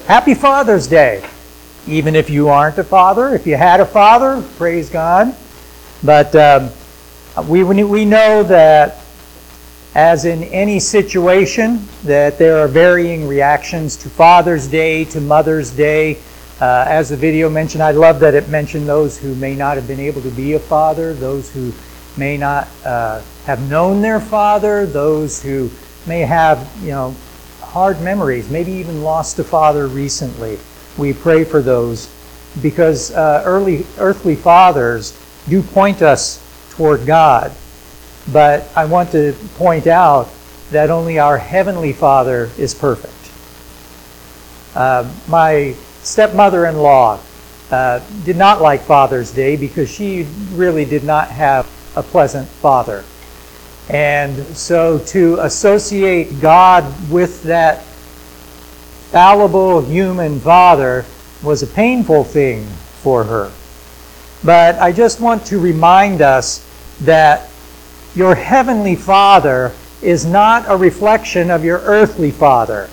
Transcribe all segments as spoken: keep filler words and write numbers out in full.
Happy Father's Day. Even if you aren't a father, if you had a father, praise God. But um, we, we know that as in any situation, that there are varying reactions to Father's Day, to Mother's Day. Uh, as the video mentioned, I love that it mentioned those who may not have been able to be a father, those who may not uh, have known their father, those who may have, you know, hard memories, maybe even lost a father recently. We pray for those because uh, early earthly fathers do point us toward God. But I want to point out that only our Heavenly Father is perfect. Uh, my stepmother-in-law uh, did not like Father's Day because she really did not have a pleasant father. And so to associate God with that fallible human father was a painful thing for her. But I just want to remind us that your Heavenly Father is not a reflection of your earthly father.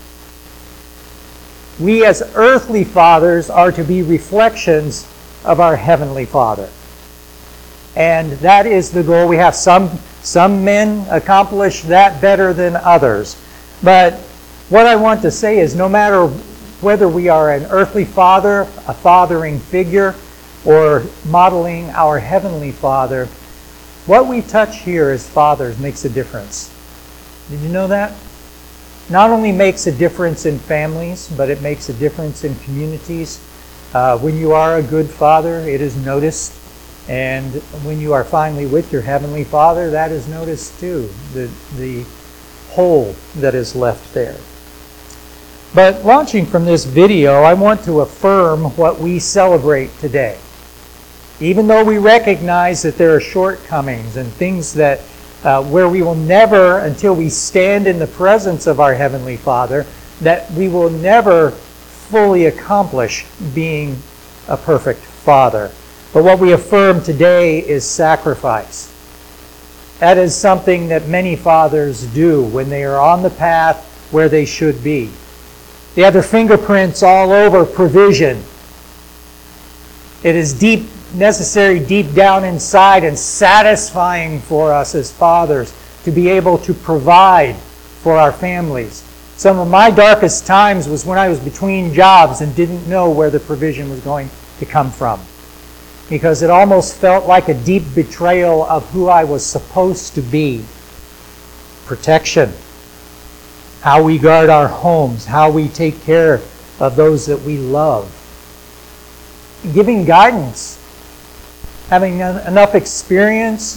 We as earthly fathers are to be reflections of our Heavenly Father. And that is the goal we have. Some, some men accomplish that better than others. But what I want to say is no matter whether we are an earthly father, a fathering figure, or modeling our Heavenly Father, what we touch here as fathers makes a difference. Did you know that? Not only makes a difference in families, but it makes a difference in communities. Uh, when you are a good father, it is noticed. And when you are finally with your Heavenly Father, that is noticed too. The, the hole that is left there. But launching from this video, I want to affirm what we celebrate today. Even though we recognize that there are shortcomings and things that uh, where we will never, until we stand in the presence of our Heavenly Father, that we will never fully accomplish being a perfect father. But what we affirm today is sacrifice. That is something that many fathers do when they are on the path where they should be. They have their fingerprints all over provision. It is deep, necessary deep down inside and satisfying for us as fathers to be able to provide for our families. Some of my darkest times was when I was between jobs and didn't know where the provision was going to come from. Because it almost felt like a deep betrayal of who I was supposed to be. Protection. How we guard our homes. How we take care of those that we love. Giving guidance. Having enough experience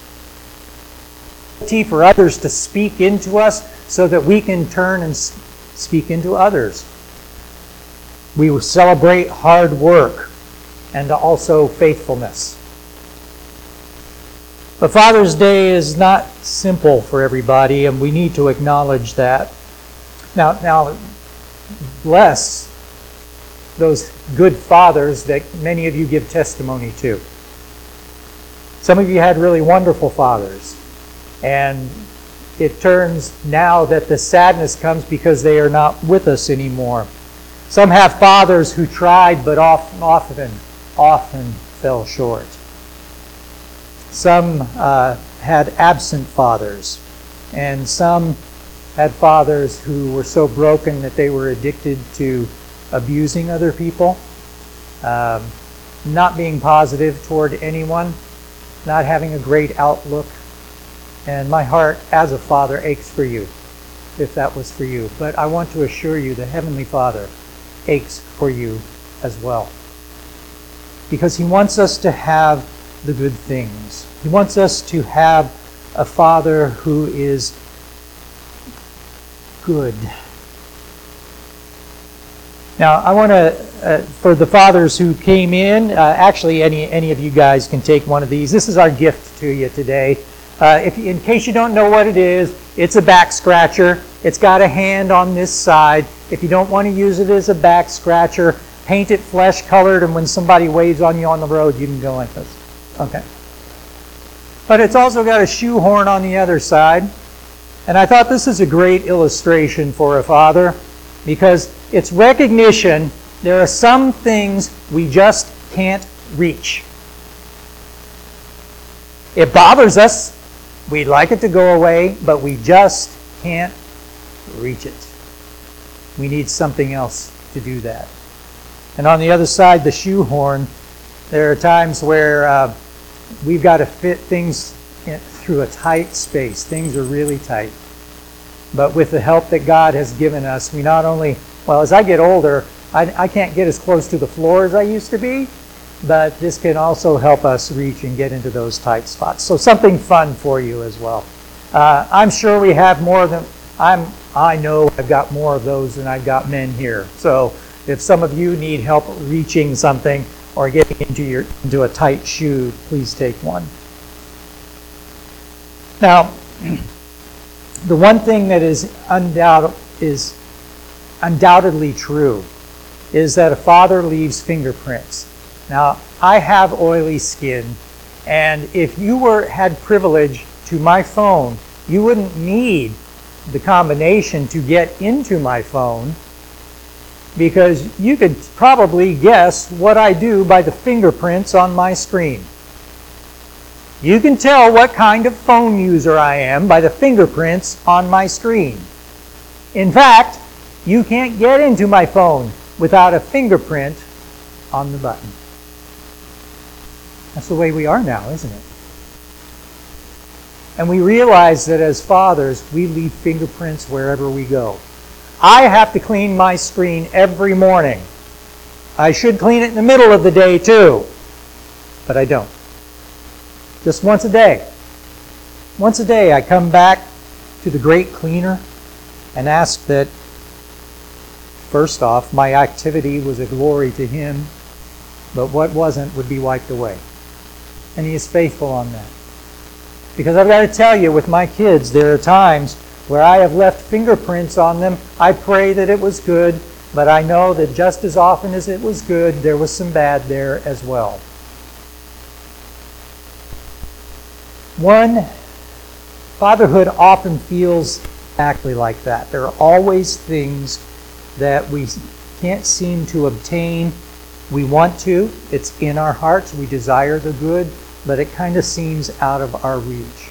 for others to speak into us so that we can turn and speak into others. We will celebrate hard work and also faithfulness. But Father's Day is not simple for everybody, and we need to acknowledge that. Now, now, bless those good fathers that many of you give testimony to. Some of you had really wonderful fathers, and it turns now that the sadness comes because they are not with us anymore. Some have fathers who tried but often, often, often fell short. Some uh, had absent fathers, and some had fathers who were so broken that they were addicted to abusing other people, um, not being positive toward anyone, not having a great outlook. And my heart as a father aches for you, if that was for you. But I want to assure you the Heavenly Father aches for you as well. Because He wants us to have the good things. He wants us to have a Father who is good. Now, I want to, uh, for the fathers who came in, uh, actually any any of you guys can take one of these. This is our gift to you today. Uh, if, in case you don't know what it is, it's a back scratcher. It's got a hand on this side. If you don't want to use it as a back scratcher, paint it flesh colored, and when somebody waves on you on the road, you can go like this. Okay. But it's also got a shoehorn on the other side. And I thought this is a great illustration for a father, because It's recognition there are some things we just can't reach. It bothers us. We'd like it to go away, but we just can't reach it. We need something else to do that. And on the other side, the shoehorn, there are times where uh, we've got to fit things in, through a tight space. Things are really tight. But with the help that God has given us, we not only, well, as I get older, I, I can't get as close to the floor as I used to be, but this can also help us reach and get into those tight spots. So something fun for you as well. Uh, I'm sure we have more than, I'm, I know I've got more of those than I've got men here. So if some of you need help reaching something or getting into your into a tight shoe, please take one. Now, the one thing that is undoubt, is undoubtedly true is that a father leaves fingerprints. Now, I have oily skin, and if you were had privilege to my phone, you wouldn't need the combination to get into my phone, because you could probably guess what I do by the fingerprints on my screen. You can tell what kind of phone user I am by the fingerprints on my screen. In fact, you can't get into my phone without a fingerprint on the button. That's the way we are now, isn't it? And we realize that as fathers, we leave fingerprints wherever we go. I have to clean my screen every morning. I should clean it in the middle of the day too, but I don't. Just once a day. Once a day I come back to the great cleaner and ask that, first off, my activity was a glory to Him, but what wasn't would be wiped away. And He is faithful on that. Because I've got to tell you, with my kids, there are times where I have left fingerprints on them. I pray that it was good, but I know that just as often as it was good, there was some bad there as well. One, fatherhood often feels exactly like that. There are always things that we can't seem to obtain. We want to. It's in our hearts. We desire the good, but it kind of seems out of our reach.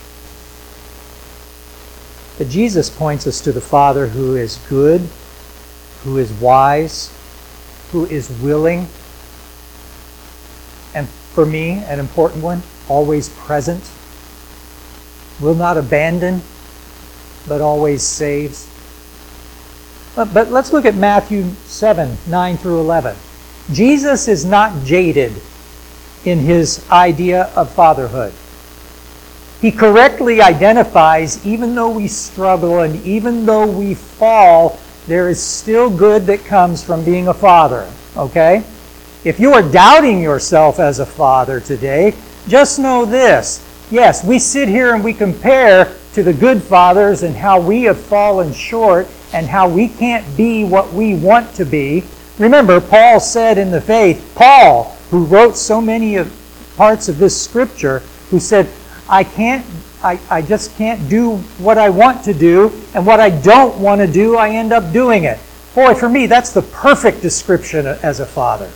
But Jesus points us to the Father who is good, who is wise, who is willing, and for me, an important one, always present, will not abandon, but always saves. But, but let's look at Matthew seven, nine through eleven. Jesus is not jaded in His idea of fatherhood. He correctly identifies, even though we struggle and even though we fall, there is still good that comes from being a father. Okay? If you are doubting yourself as a father today, just know this. Yes, we sit here and we compare to the good fathers and how we have fallen short and how we can't be what we want to be. Remember, Paul said in the faith, Paul, who wrote so many of parts of this scripture, who said, I can't, I, I just can't do what I want to do, and what I don't want to do, I end up doing it. Boy, for me, that's the perfect description as a father.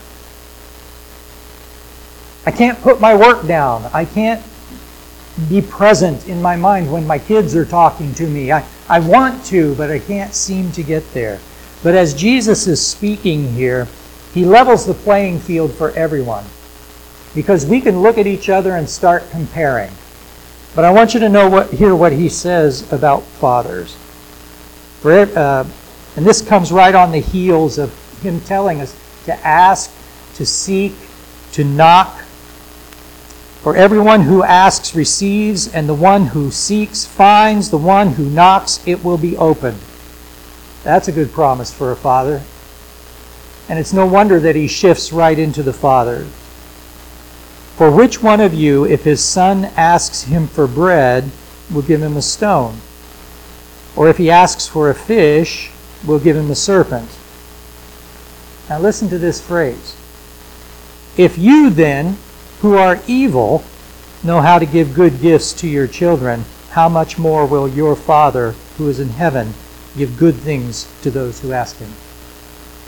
I can't put my work down. I can't be present in my mind when my kids are talking to me. I, I want to, but I can't seem to get there. But as Jesus is speaking here, He levels the playing field for everyone. Because we can look at each other and start comparing. But I want you to know what hear what He says about fathers. For, uh, and this comes right on the heels of Him telling us to ask, to seek, to knock. For everyone who asks receives, and the one who seeks finds, the one who knocks it will be opened. That's a good promise for a father. And it's no wonder that He shifts right into the father. For which one of you, if his son asks him for bread, will give him a stone? Or if he asks for a fish, will give him a serpent? Now listen to this phrase. If you then, who are evil, know how to give good gifts to your children, how much more will your Father, who is in heaven, give good things to those who ask Him?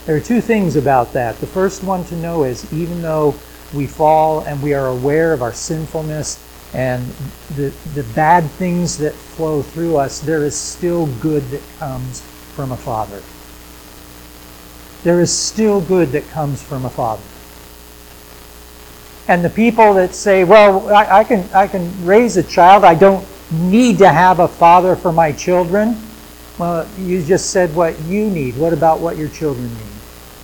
There are two things about that. The first one to know is even though we fall and we are aware of our sinfulness and the, the bad things that flow through us, there is still good that comes from a Father. There is still good that comes from a Father. And the people that say, well, I, I can I can raise a child, I don't need to have a father for my children. Well, you just said what you need. What about what your children need?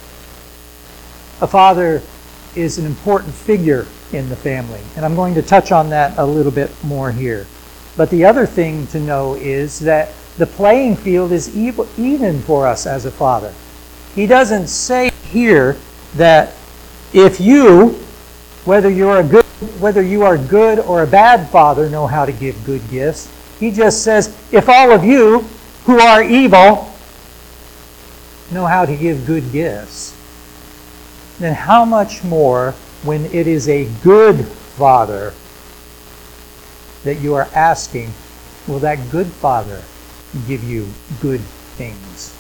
A father is an important figure in the family, and I'm going to touch on that a little bit more here. But the other thing to know is that the playing field is even for us as a father. He doesn't say here that if you, whether you're a good, whether you are good or a bad father, know how to give good gifts. He just says, if all of you who are evil know how to give good gifts, then how much more when it is a good father that you are asking, will that good father give you good things?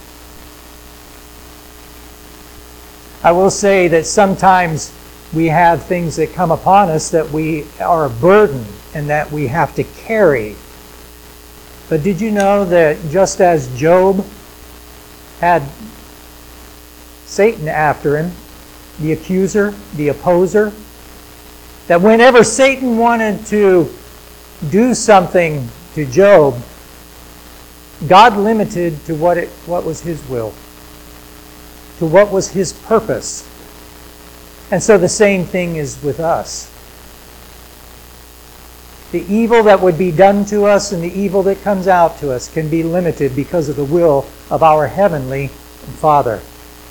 I will say that sometimes we have things that come upon us that we are a burden and that we have to carry. But did you know that just as Job had Satan after him, the accuser, the opposer, that whenever Satan wanted to do something to Job, God limited to what it what was his will, to what was his purpose. And so the same thing is with us. The evil that would be done to us and the evil that comes out to us can be limited because of the will of our Heavenly Father.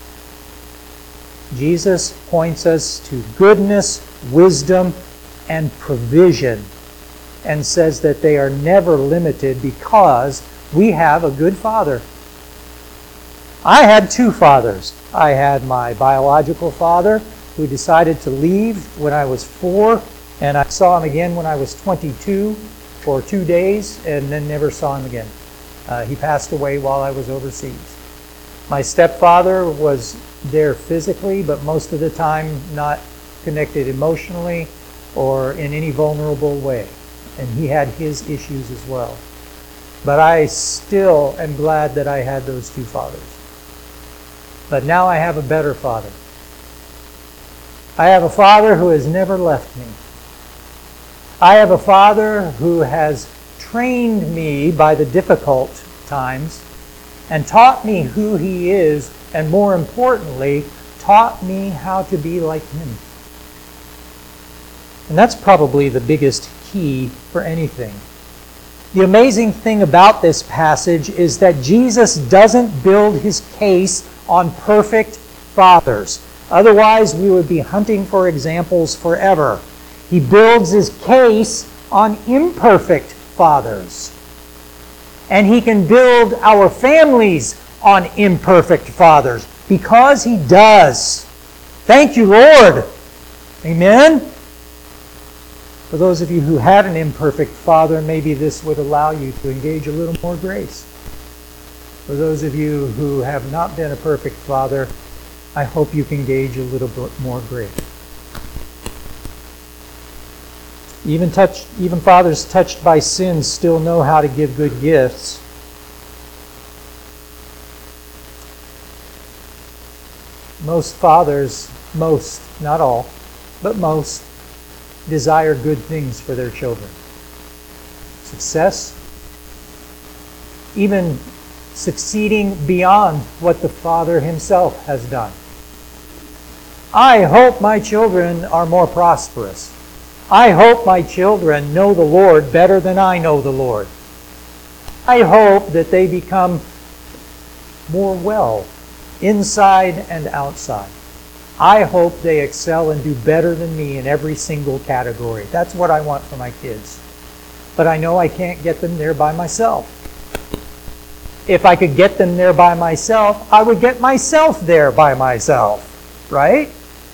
Jesus points us to goodness, wisdom, and provision, and says that they are never limited because we have a good Father. I had two fathers. I had my biological father, who decided to leave when I was four, and I saw him again when I was twenty-two for two days, and then never saw him again. Uh, he passed away while I was overseas. My stepfather was there physically, but most of the time not connected emotionally or in any vulnerable way. And he had his issues as well. But I still am glad that I had those two fathers. But now I have a better father. I have a father who has never left me. I have a father who has trained me by the difficult times and taught me who he is, and more importantly, taught me how to be like him. And that's probably the biggest key for anything. The amazing thing about this passage is that Jesus doesn't build his case on perfect fathers. Otherwise, we would be hunting for examples forever. He builds his case on imperfect fathers. And he can build our families on imperfect fathers because he does. Thank you, Lord. Amen? For those of you who had an imperfect father, maybe this would allow you to engage a little more grace. For those of you who have not been a perfect father, I hope you can gauge a little bit more grace. Even touch, even fathers touched by sin still know how to give good gifts. Most fathers, most, not all, but most, desire good things for their children. Success, even succeeding beyond what the father himself has done. I hope my children are more prosperous. I hope my children know the Lord better than I know the Lord. I hope that they become more well, inside and outside. I hope they excel and do better than me in every single category. That's what I want for my kids. But I know I can't get them there by myself. If I could get them there by myself, I would get myself there by myself. Right?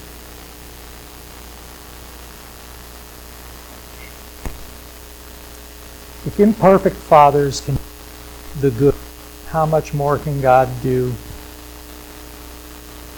If imperfect fathers can do the good, how much more can God do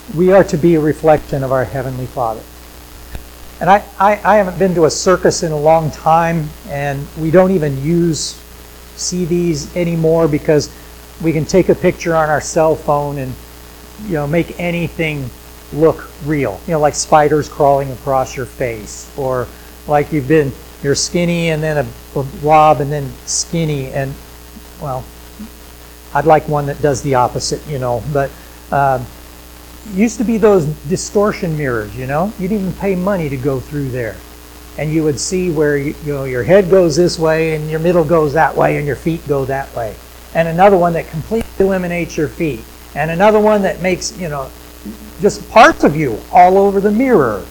We are to be a reflection of our Heavenly Father. And I, I, I haven't been to a circus in a long time, and we don't even use C Ds anymore because we can take a picture on our cell phone and, you know, make anything look real. You know, like spiders crawling across your face, or like you've been, you're skinny and then a, a blob and then skinny, and, well, I'd like one that does the opposite, you know, but um, used to be those distortion mirrors, you know. You didn't even pay money to go through there. And you would see where, you, you know, your head goes this way and your middle goes that way and your feet go that way. And another one that completely eliminates your feet. And another one that makes, you know, just parts of you all over the mirror.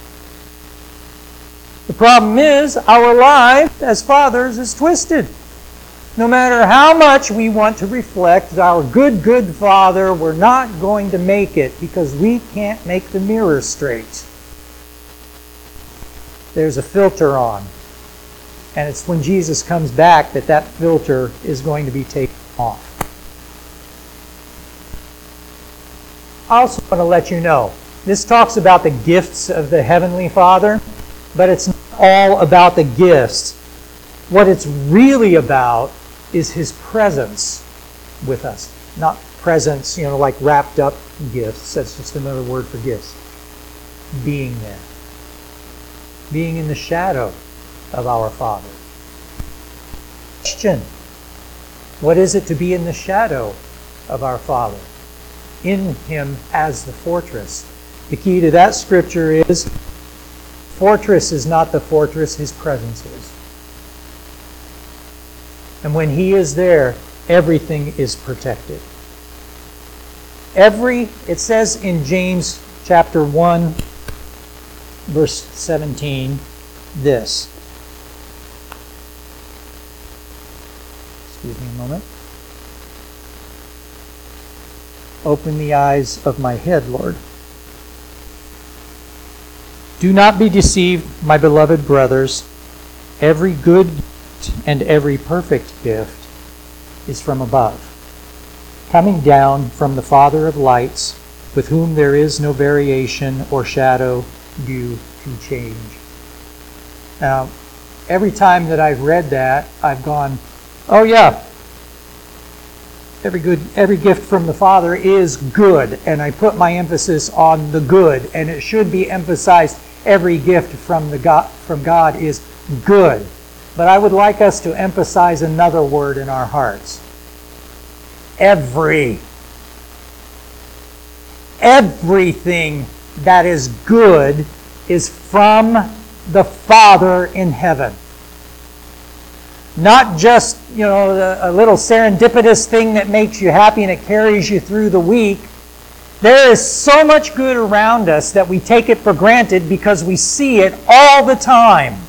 The problem is, our life as fathers is twisted. No matter how much we want to reflect our good, good Father, we're not going to make it because we can't make the mirror straight. There's a filter on. And it's when Jesus comes back that that filter is going to be taken off. I also want to let you know, this talks about the gifts of the Heavenly Father, but it's not all about the gifts. What it's really about is His presence with us. Not presence, you know, like wrapped up gifts. That's just another word for gifts. Being there. Being in the shadow of our Father. Question. What is it to be in the shadow of our Father? In Him as the fortress. The key to that scripture is, fortress is not the fortress, His presence is. And when He is there, everything is protected. Every, it says in James chapter one, verse seventeen, this. Excuse me a moment. Open the eyes of my head, Lord. Do not be deceived, my beloved brothers. Every good and every perfect gift is from above, coming down from the Father of lights, with whom there is no variation or shadow due to change. Now, every time that I've read that, I've gone, oh yeah, every good, every gift from the Father is good, and I put my emphasis on the good, and it should be emphasized, every gift from the God, from God is good. But I would like us to emphasize another word in our hearts. Every. Everything that is good is from the Father in heaven. Not just, you know, a little serendipitous thing that makes you happy and it carries you through the week. There is so much good around us that we take it for granted because we see it all the time.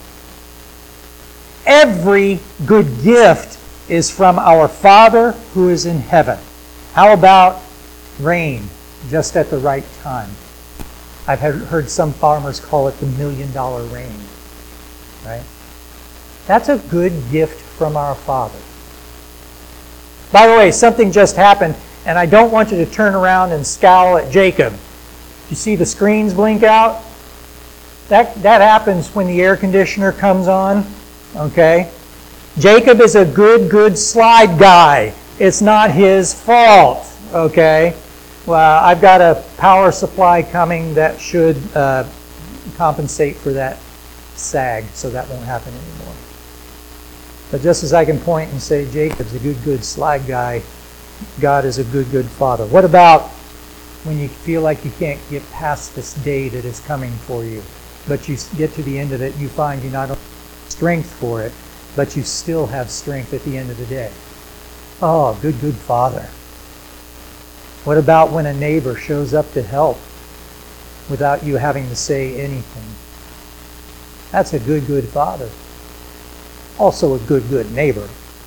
Every good gift is from our Father who is in heaven. How about rain just at the right time? I've heard some farmers call it the million dollar rain. Right? That's a good gift from our Father. By the way, something just happened, and I don't want you to turn around and scowl at Jacob. You see the screens blink out? That, that happens when the air conditioner comes on. Okay? Jacob is a good, good slide guy. It's not his fault. Okay? Well, I've got a power supply coming that should uh, compensate for that sag, so that won't happen anymore. But just as I can point and say Jacob's a good, good slide guy, God is a good, good Father. What about when you feel like you can't get past this day that is coming for you, but you get to the end of it, you find you not only have strength for it, but you still have strength at the end of the day? Oh, good, good Father. What about when a neighbor shows up to help without you having to say anything? That's a good, good Father. Also a good, good neighbor.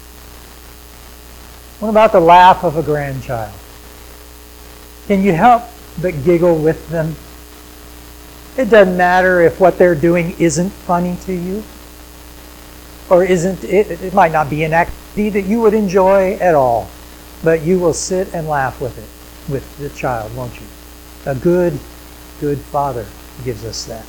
What about the laugh of a grandchild? Can you help but giggle with them? It doesn't matter if what they're doing isn't funny to you, or isn't it, it might not be an activity that you would enjoy at all, but you will sit and laugh with it, with the child, won't you? A good, good Father gives us that.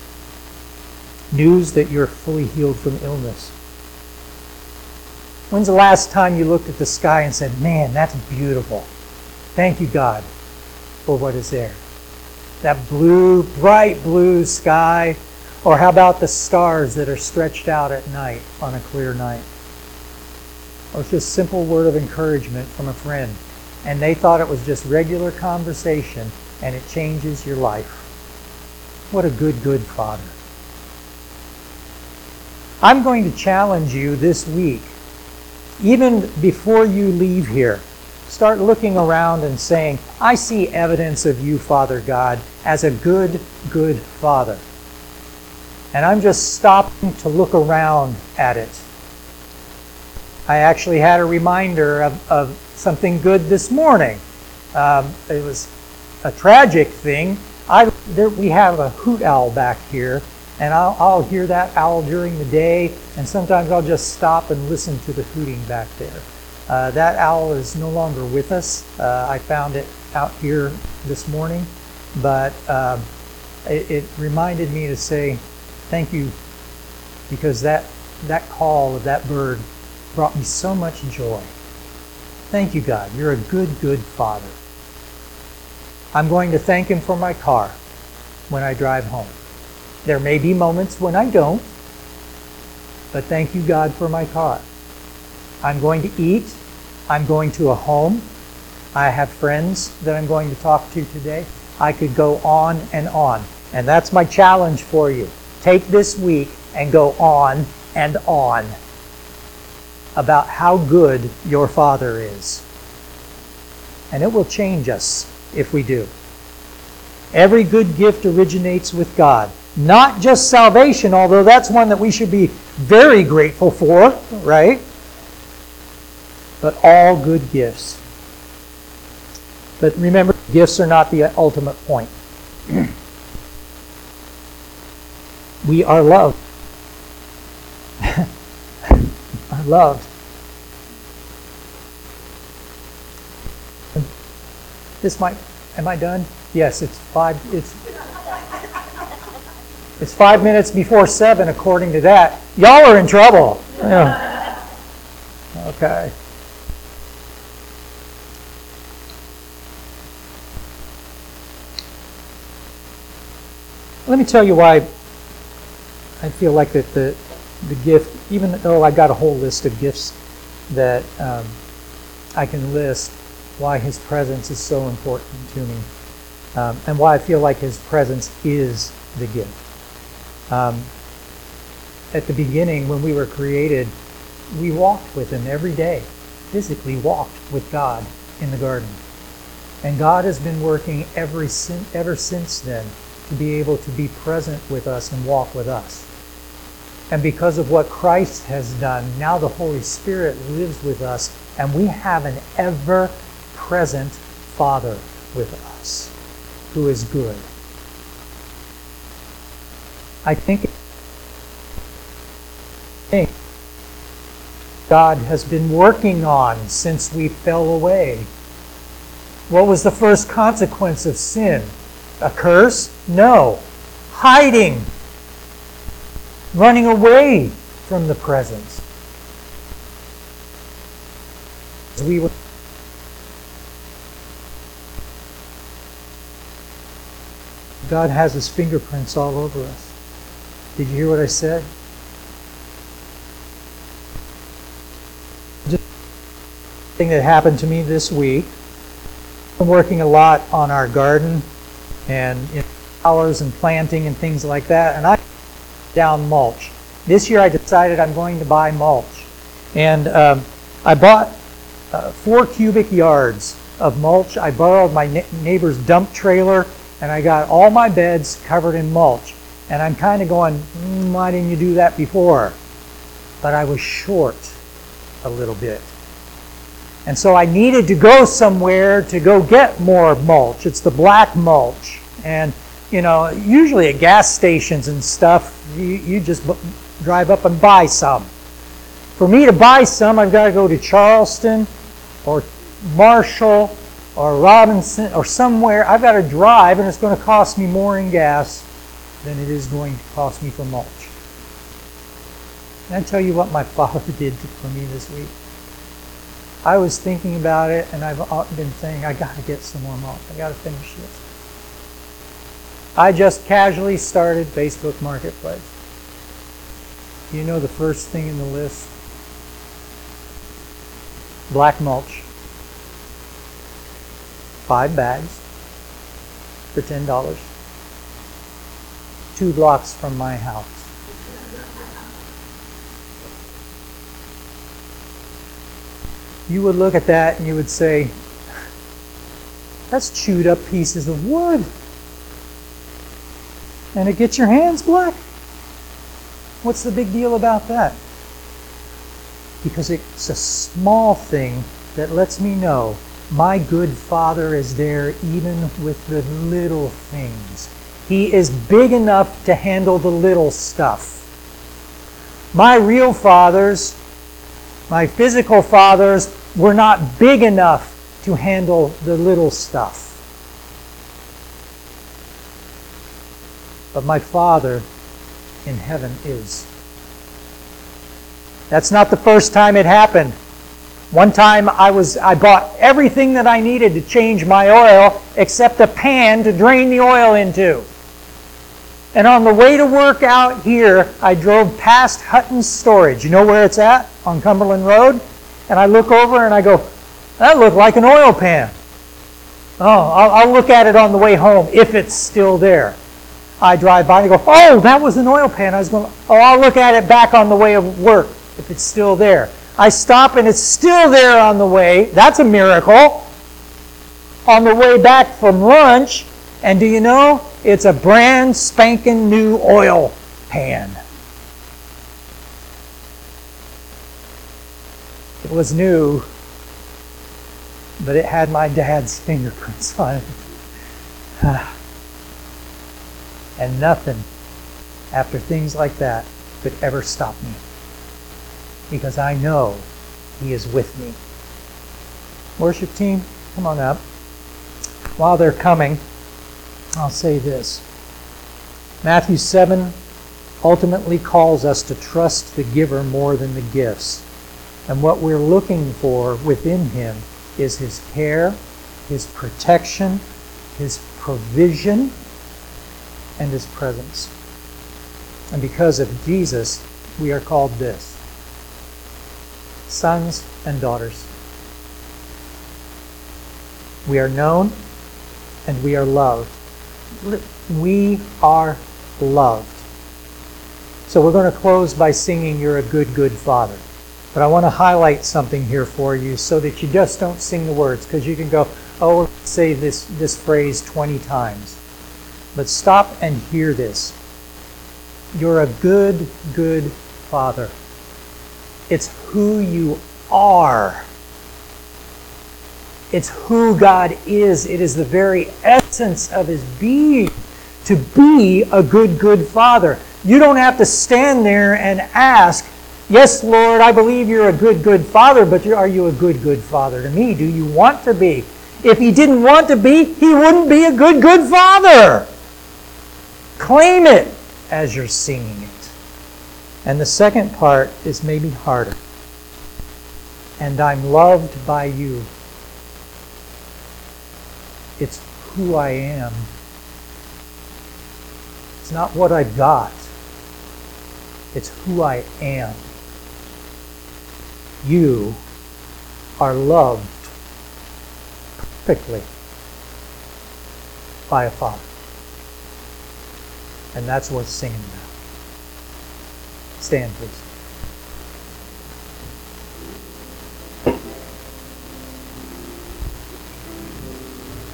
News that you're fully healed from illness. When's the last time you looked at the sky and said, man, that's beautiful. Thank you, God, for what is there. That blue, bright blue sky. Or how about the stars that are stretched out at night on a clear night? Or just a simple word of encouragement from a friend. And they thought it was just regular conversation, and it changes your life. What a good, good Father. I'm going to challenge you this week, even before you leave here, start looking around and saying, I see evidence of you, Father God, as a good, good Father. And I'm just stopping to look around at it. I actually had a reminder of, of something good this morning. Um, it was a tragic thing. I, there, we have a hoot owl back here, and I'll, I'll hear that owl during the day, and sometimes I'll just stop and listen to the hooting back there. Uh, that owl is no longer with us. Uh, I found it out here this morning, but um, it, it reminded me to say, thank you, because that, that call of that bird brought me so much joy. Thank you, God. You're a good, good Father. I'm going to thank Him for my car when I drive home. There may be moments when I don't, but thank you, God, for my car. I'm going to eat. I'm going to a home. I have friends that I'm going to talk to today. I could go on and on. And that's my challenge for you. Take this week and go on and on about how good your Father is. And it will change us if we do. Every good gift originates with God. Not just salvation, although that's one that we should be very grateful for, right? But all good gifts. But remember, gifts are not the ultimate point. We are loved. Are loved. This might, am I done? Yes, it's five, it's, it's five minutes before seven according to that. Y'all are in trouble. Yeah. Okay. Let me tell you why I feel like that the the gift, even though I got a whole list of gifts that um, I can list, why His presence is so important to me, um, and why I feel like His presence is the gift. Um, at the beginning, when we were created, we walked with Him every day, physically walked with God in the garden. And God has been working every sin, ever since then to be able to be present with us and walk with us. And because of what Christ has done, now the Holy Spirit lives with us, and we have an ever-present Father with us who is good. I think God has been working on since we fell away. What was the first consequence of sin? A curse? No. Hiding. Running away from the presence. We were God has His fingerprints all over us. Did you hear what I said? Just thing that happened to me this week. I'm working a lot on our garden and you know, flowers and planting and things like that, and I down mulch. This year I decided I'm going to buy mulch, and um, I bought uh, four cubic yards of mulch. I borrowed my na- neighbor's dump trailer, and I got all my beds covered in mulch. And I'm kind of going, mm, why didn't you do that before? But I was short a little bit. And so I needed to go somewhere to go get more mulch. It's the black mulch. And, you know, usually at gas stations and stuff, you, you just b- drive up and buy some. For me to buy some, I've got to go to Charleston or Marshall or Robinson or somewhere, I've got to drive, and it's going to cost me more in gas than it is going to cost me for mulch. Can I tell you what my father did for me this week? I was thinking about it, and I've been saying, I got to get some more mulch. I got to finish this. I just casually started Facebook Marketplace. You know the first thing in the list? Black mulch. Five bags for ten dollars. Two blocks from my house. You would look at that and you would say, that's chewed up pieces of wood. And it gets your hands black. What's the big deal about that? Because it's a small thing that lets me know my good Father is there even with the little things. He is big enough to handle the little stuff. My real fathers, my physical fathers, were not big enough to handle the little stuff. But my Father in heaven is. That's not the first time it happened. One time I was I bought everything that I needed to change my oil except a pan to drain the oil into. And on the way to work out here, I drove past Hutton's Storage. You know where it's at? On Cumberland Road. And I look over and I go, that looked like an oil pan. Oh, I'll, I'll look at it on the way home if it's still there. I drive by and go, oh, that was an oil pan. I was going, oh, I'll look at it back on the way of work if it's still there. I stop and it's still there on the way. That's a miracle. On the way back from lunch, and do you know, it's a brand spanking new oil pan. It was new, but it had my dad's fingerprints on it. And nothing, after things like that, could ever stop me. Because I know He is with me. Worship team, come on up. While they're coming, I'll say this. Matthew seven ultimately calls us to trust the giver more than the gifts. And what we're looking for within Him is His care, His protection, His provision, and His presence. And because of Jesus, we are called this: sons and daughters. We are known and we are loved. We are loved. So we're going to close by singing You're a Good, Good Father. But I want to highlight something here for you so that you just don't sing the words, because you can go, oh, we'll say this, this phrase twenty times. But stop and hear this. You're a good, good Father. It's who you are. It's who God is. It is the very essence of His being to be a good, good Father. You don't have to stand there and ask, yes, Lord, I believe You're a good, good Father, but are You a good, good Father to me? Do you want to be? If He didn't want to be, He wouldn't be a good, good Father. Claim it as you're singing it. And the second part is maybe harder. And I'm loved by You. It's who I am. It's not what I've got. It's who I am. You are loved perfectly by a Father. And that's worth singing about. Stand, please.